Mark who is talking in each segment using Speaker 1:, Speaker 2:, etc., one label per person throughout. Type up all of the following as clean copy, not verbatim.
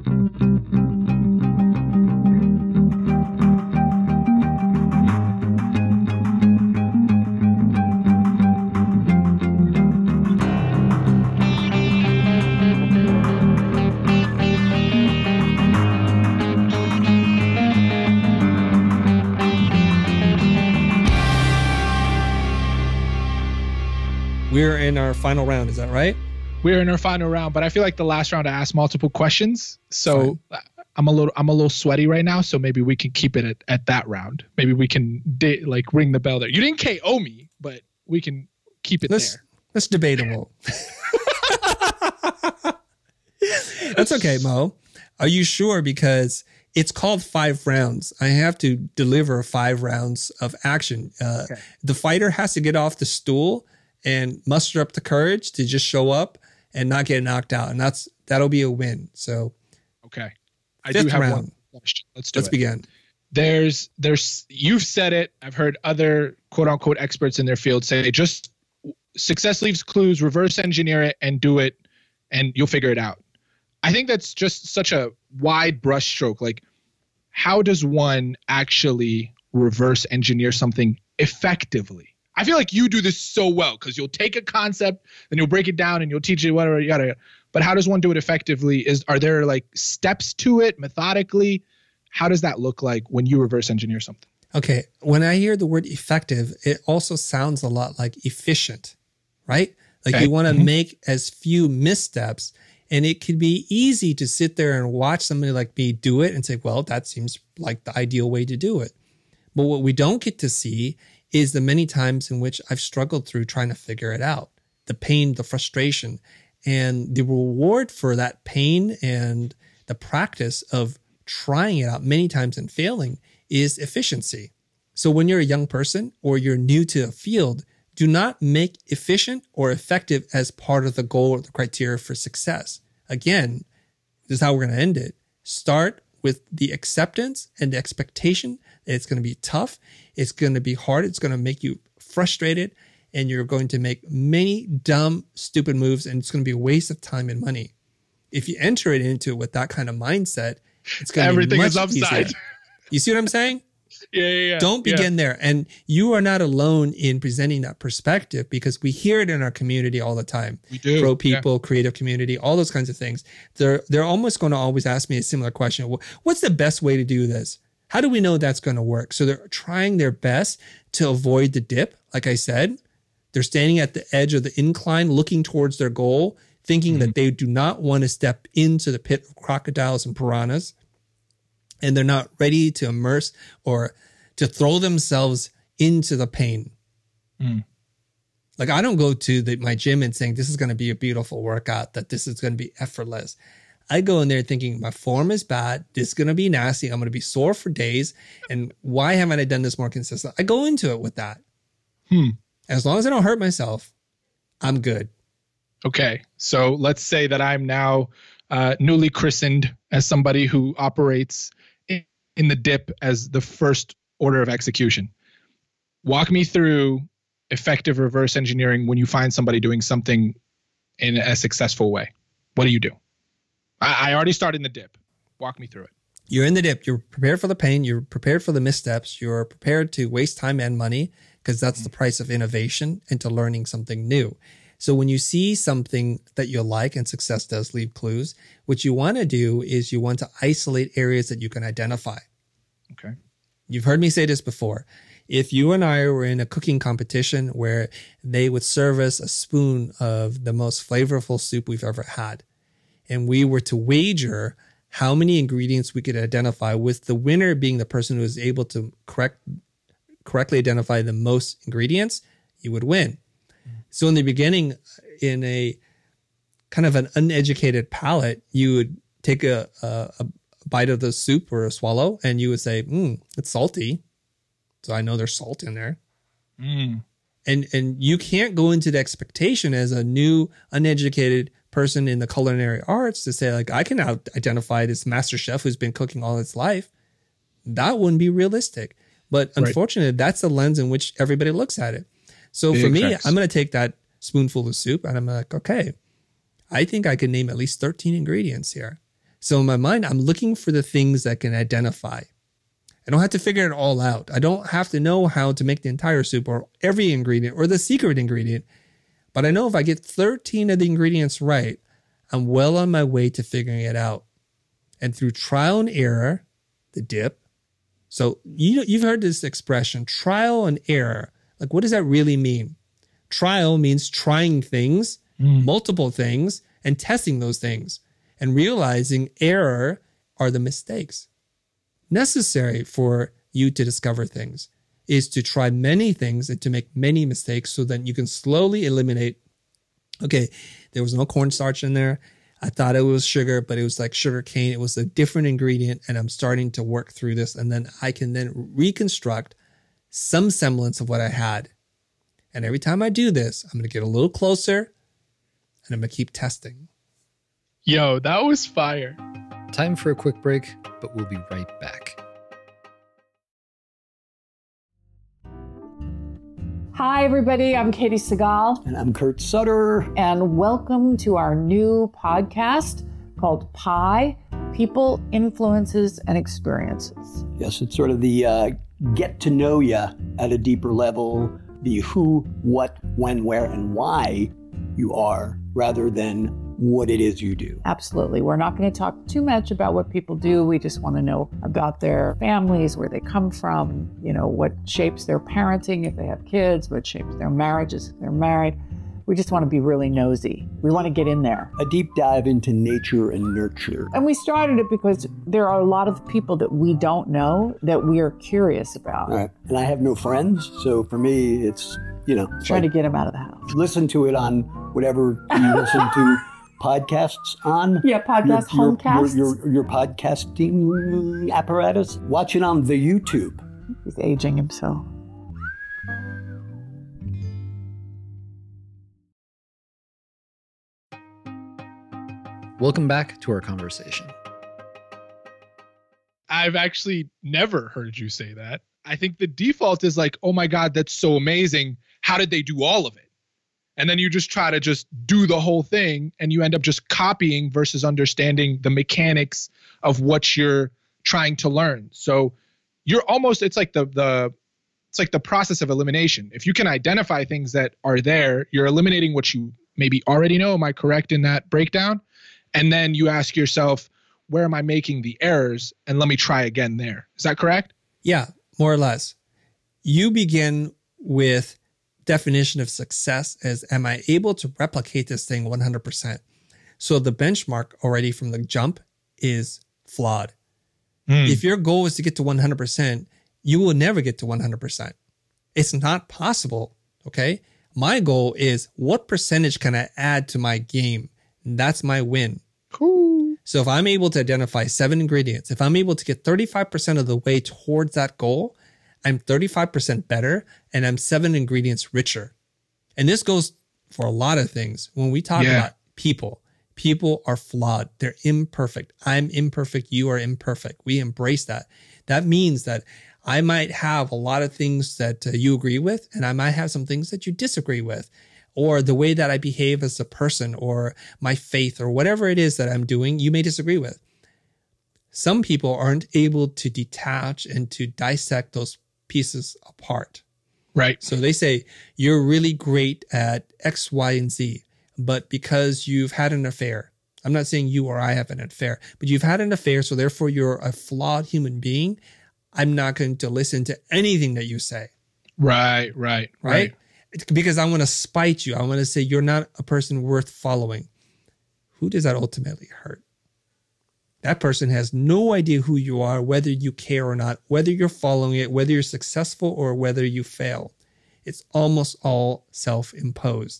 Speaker 1: We're in our final round. Is that right?
Speaker 2: We're in our final round, but I feel like the last round I asked multiple questions. So I'm a little sweaty right now. So maybe we can keep it at that round. Maybe we can ring the bell there. You didn't KO me, but we can keep it there.
Speaker 1: That's debatable. That's okay, Mo. Are you sure? Because it's called 5 rounds. I have to deliver 5 rounds of action. Okay. The fighter has to get off the stool and muster up the courage to just show up and not get knocked out. And that'll be a win. So,
Speaker 2: okay. I do have one question. Let's
Speaker 1: begin.
Speaker 2: There's you've said it. I've heard other quote unquote experts in their field say just success leaves clues, reverse engineer it and do it and you'll figure it out. I think that's just such a wide brushstroke. Like, how does one actually reverse engineer something effectively? I feel like you do this so well because you'll take a concept, then you'll break it down and you'll teach it whatever you gotta. But how does one do it effectively? Are there like steps to it methodically? How does that look like when you reverse engineer something?
Speaker 1: Okay, when I hear the word effective, it also sounds a lot like efficient, right? Like you want to make as few missteps, and it can be easy to sit there and watch somebody like me do it and say, well, that seems like the ideal way to do it. But what we don't get to see is the many times in which I've struggled through trying to figure it out. The pain, the frustration, and the reward for that pain and the practice of trying it out many times and failing is efficiency. So when you're a young person or you're new to a field, do not make efficient or effective as part of the goal or the criteria for success. Again, this is how we're going to end it. Start with the acceptance and the expectation that it's going to be tough. It's going to be hard. It's going to make you frustrated, and you're going to make many dumb, stupid moves, and it's going to be a waste of time and money. If you enter it into it with that kind of mindset, it's going to be much
Speaker 2: is upside.
Speaker 1: easier. You see what I'm saying?
Speaker 2: Yeah.
Speaker 1: Don't begin there. And you are not alone in presenting that perspective because we hear it in our community all the time.
Speaker 2: We do.
Speaker 1: Pro people, creative community, all those kinds of things. They're almost going to always ask me a similar question. What's the best way to do this? How do we know that's going to work? So they're trying their best to avoid the dip. Like I said, they're standing at the edge of the incline, looking towards their goal, thinking that they do not want to step into the pit of crocodiles and piranhas. And they're not ready to immerse or to throw themselves into the pain. Like I don't go to my gym and saying, this is going to be a beautiful workout, that this is going to be effortless. I go in there thinking my form is bad. This is going to be nasty. I'm going to be sore for days. And why haven't I done this more consistent? I go into it with that. As long as I don't hurt myself, I'm good.
Speaker 2: Okay. So let's say that I'm now newly christened as somebody who operates in the dip as the first order of execution. Walk me through effective reverse engineering when you find somebody doing something in a successful way. What do you do? I already started in the dip. Walk me through it.
Speaker 1: You're in the dip. You're prepared for the pain. You're prepared for the missteps. You're prepared to waste time and money because that's the price of innovation into learning something new. So when you see something that you like, and success does leave clues, what you want to do is you want to isolate areas that you can identify.
Speaker 2: Okay.
Speaker 1: You've heard me say this before. If you and I were in a cooking competition where they would serve us a spoon of the most flavorful soup we've ever had, and we were to wager how many ingredients we could identify, with the winner being the person who is able to correctly identify the most ingredients, you would win. So in the beginning, in a kind of an uneducated palate, you would take a bite of the soup or a swallow, and you would say, it's salty. So I know there's salt in there. And you can't go into the expectation as a new, uneducated person in the culinary arts to say, like, I can identify this master chef who's been cooking all his life. That wouldn't be realistic. But unfortunately, that's the lens in which everybody looks at it. So for me, I'm going to take that spoonful of soup and I'm like, okay, I think I can name at least 13 ingredients here. So in my mind, I'm looking for the things that can identify. I don't have to figure it all out. I don't have to know how to make the entire soup or every ingredient or the secret ingredient. But I know if I get 13 of the ingredients right, I'm well on my way to figuring it out. And through trial and error, the dip. So you've heard this expression, trial and error. Like, what does that really mean? Trial means trying things, multiple things, and testing those things. And realizing error are the mistakes. Necessary for you to discover things is to try many things and to make many mistakes so that you can slowly eliminate, okay, there was no cornstarch in there. I thought it was sugar, but it was like sugar cane. It was a different ingredient, and I'm starting to work through this. And then I can then reconstruct some semblance of what I had. And every time I do this, I'm going to get a little closer, and I'm going to keep testing.
Speaker 2: Yo, that was fire.
Speaker 3: Time for a quick break, but we'll be right back.
Speaker 4: Hi, everybody. I'm Katie Segal.
Speaker 5: And I'm Kurt Sutter.
Speaker 4: And welcome to our new podcast called Pi, People, Influences, and Experiences.
Speaker 5: Yes, it's sort of the get to know you at a deeper level, the who, what, when, where, and why you are, rather than what it is you do.
Speaker 4: Absolutely. We're not going to talk too much about what people do. We just want to know about their families, where they come from, what shapes their parenting if they have kids, what shapes their marriages if they're married. We just want to be really nosy. We want to get in there.
Speaker 5: A deep dive into nature and nurture.
Speaker 4: And we started it because there are a lot of people that we don't know that we are curious about.
Speaker 5: Right. And I have no friends, so for me, it's,
Speaker 4: trying to get them out of the house.
Speaker 5: Listen to it on whatever you listen to podcasts on.
Speaker 4: Yeah, podcast, homecasts.
Speaker 5: Your podcasting apparatus. Watch it on the YouTube.
Speaker 4: He's aging himself.
Speaker 3: Welcome back to our conversation.
Speaker 2: I've actually never heard you say that. I think the default is like, oh my God, that's so amazing. How did they do all of it? And then you just try to just do the whole thing, and you end up just copying versus understanding the mechanics of what you're trying to learn. So you're almost, it's like the process of elimination. If you can identify things that are there, you're eliminating what you maybe already know. Am I correct in that breakdown? And then you ask yourself, where am I making the errors? And let me try again there. Is that correct?
Speaker 1: Yeah, more or less. You begin with definition of success as, am I able to replicate this thing 100%? So the benchmark already from the jump is flawed. If your goal is to get to 100%, you will never get to 100%. It's not possible, okay? My goal is, what percentage can I add to my game? That's my win.
Speaker 2: Cool.
Speaker 1: So if I'm able to identify 7 ingredients, if I'm able to get 35% of the way towards that goal, I'm 35% better and I'm 7 ingredients richer. And this goes for a lot of things. When we talk about people are flawed. They're imperfect. I'm imperfect. You are imperfect. We embrace that. That means that I might have a lot of things that you agree with, and I might have some things that you disagree with, or the way that I behave as a person, or my faith, or whatever it is that I'm doing, you may disagree with. Some people aren't able to detach and to dissect those pieces apart.
Speaker 2: Right.
Speaker 1: So they say, you're really great at X, Y, and Z, but because you've had an affair, I'm not saying you or I have an affair, but you've had an affair, so therefore you're a flawed human being. I'm not going to listen to anything that you say.
Speaker 2: Right.
Speaker 1: It's because I want to spite you. I want to say you're not a person worth following. Who does that ultimately hurt? That person has no idea who you are, whether you care or not, whether you're following it, whether you're successful or whether you fail. It's almost all self-imposed.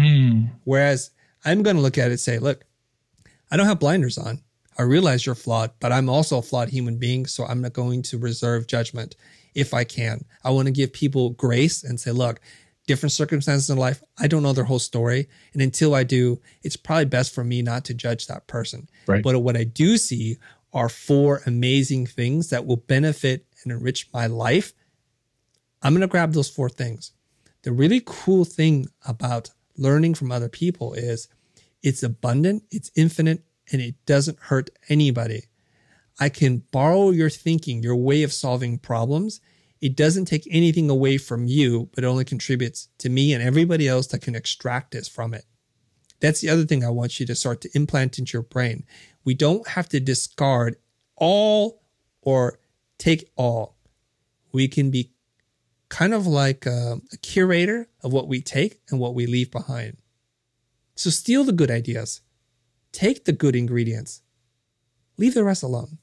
Speaker 1: Whereas I'm going to look at it and say, look, I don't have blinders on. I realize you're flawed, but I'm also a flawed human being, so I'm not going to reserve judgment if I can. I want to give people grace and say, look, different circumstances in life, I don't know their whole story. And until I do, it's probably best for me not to judge that person.
Speaker 2: Right.
Speaker 1: But what I do see are 4 amazing things that will benefit and enrich my life. I'm going to grab those 4 things. The really cool thing about learning from other people is it's abundant, it's infinite, and it doesn't hurt anybody. I can borrow your thinking, your way of solving problems. It doesn't take anything away from you, but it only contributes to me and everybody else that can extract this from it. That's the other thing I want you to start to implant into your brain. We don't have to discard all or take all. We can be kind of like a curator of what we take and what we leave behind. So steal the good ideas. Take the good ingredients. Leave the rest alone.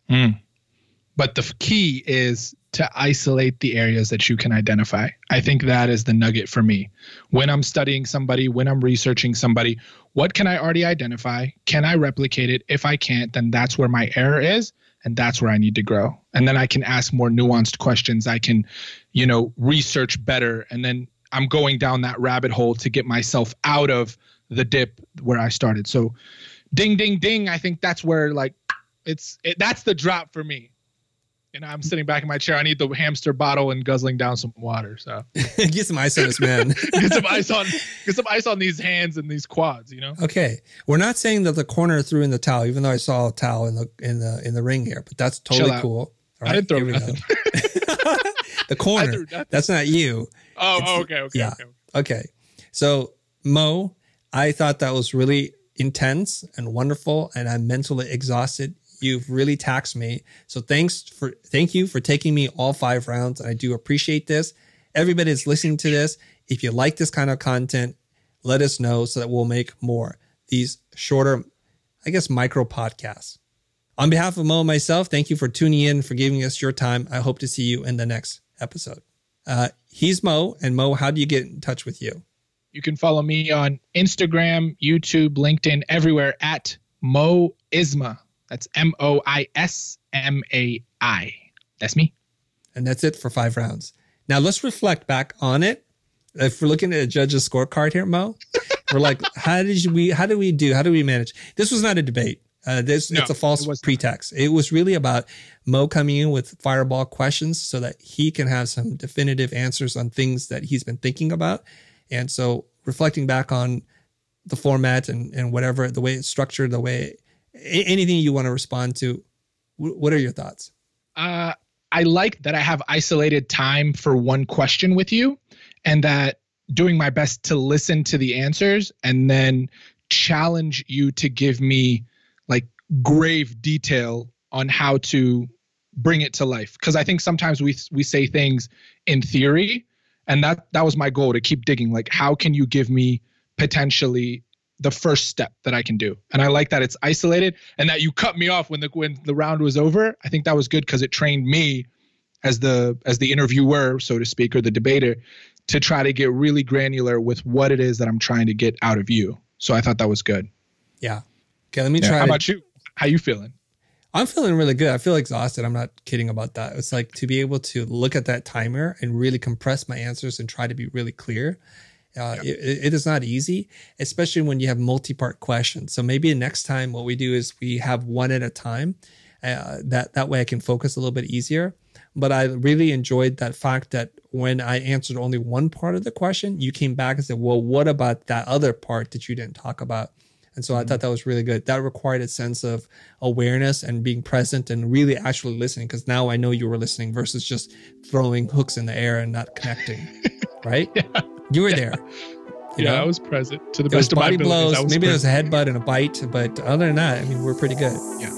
Speaker 2: But the key is to isolate the areas that you can identify. I think that is the nugget for me. When I'm studying somebody, when I'm researching somebody, what can I already identify? Can I replicate it? If I can't, then that's where my error is. And that's where I need to grow. And then I can ask more nuanced questions. I can, research better. And then I'm going down that rabbit hole to get myself out of the dip where I started. So ding, ding, ding. I think that's where that's the drop for me. I'm sitting back in my chair. I need the hamster bottle and guzzling down some water. So
Speaker 1: get some ice on this, man.
Speaker 2: Get some ice on these hands and these quads.
Speaker 1: Okay, we're not saying that the corner threw in the towel, even though I saw a towel in the ring here. But that's totally cool.
Speaker 2: Right, I didn't throw nothing.
Speaker 1: The corner. That's not you.
Speaker 2: Oh, okay.
Speaker 1: Yeah. Okay. So Mo, I thought that was really intense and wonderful, and I'm mentally exhausted. You've really taxed me. So thank you for taking me all 5 rounds. I do appreciate this. Everybody that's listening to this, if you like this kind of content, let us know so that we'll make more. These shorter, I guess, micro podcasts. On behalf of Mo and myself, thank you for tuning in, for giving us your time. I hope to see you in the next episode. He's Mo. And Mo, how do you get in touch with you?
Speaker 2: You can follow me on Instagram, YouTube, LinkedIn, everywhere at Mo Isma. That's MOISMAI. That's me.
Speaker 1: And that's it for 5 rounds. Now let's reflect back on it. If we're looking at a judge's scorecard here, Mo, we're like, how do we manage? This was not a debate. It's a false pretext. It was really about Mo coming in with fireball questions so that he can have some definitive answers on things that he's been thinking about. And so reflecting back on the format and whatever, the way it's structured, the way anything you want to respond to, what are your thoughts?
Speaker 2: I like that I have isolated time for one question with you, and that doing my best to listen to the answers and then challenge you to give me like grave detail on how to bring it to life. Because I think sometimes we say things in theory, and that was my goal, to keep digging. Like, how can you give me potentially the first step that I can do? And I like that it's isolated, and that you cut me off when the round was over. I think that was good because it trained me as the interviewer, so to speak, or the debater, to try to get really granular with what it is that I'm trying to get out of you. So I thought that was good.
Speaker 1: Yeah. Okay, let me try.
Speaker 2: How about you? How you feeling?
Speaker 1: I'm feeling really good. I feel exhausted. I'm not kidding about that. It's like to be able to look at that timer and really compress my answers and try to be really clear. It is not easy, especially when you have multi-part questions. So maybe next time what we do is we have one at a time. That way I can focus a little bit easier. But I really enjoyed that fact that when I answered only one part of the question, you came back and said, well, what about that other part that you didn't talk about? And so I thought that was really good. That required a sense of awareness and being present and really actually listening, because now I know you were listening versus just throwing hooks in the air and not connecting, right? Yeah. You were there. You know?
Speaker 2: I was present to the best of my abilities.
Speaker 1: Blows. Maybe there was a headbutt and a bite, but other than that, I mean, we're pretty good.
Speaker 2: Yeah.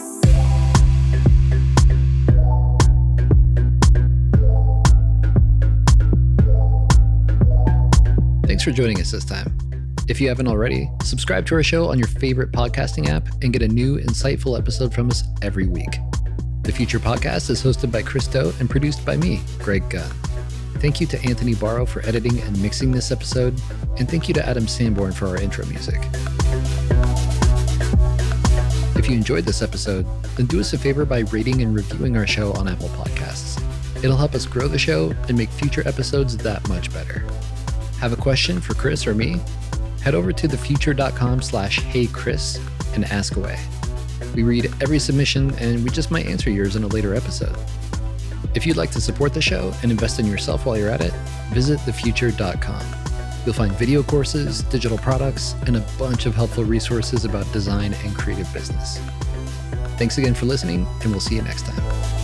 Speaker 3: Thanks for joining us this time. If you haven't already, subscribe to our show on your favorite podcasting app and get a new, insightful episode from us every week. The Future Podcast is hosted by Chris Do and produced by me, Greg Gunn. Thank you to Anthony Barrow for editing and mixing this episode, and thank you to Adam Sanborn for our intro music. If you enjoyed this episode, then do us a favor by rating and reviewing our show on Apple Podcasts. It'll help us grow the show and make future episodes that much better. Have a question for Chris or me? Head over to thefuture.com/heychris and ask away. We read every submission and we just might answer yours in a later episode. If you'd like to support the show and invest in yourself while you're at it, visit thefuture.com. You'll find video courses, digital products, and a bunch of helpful resources about design and creative business. Thanks again for listening, and we'll see you next time.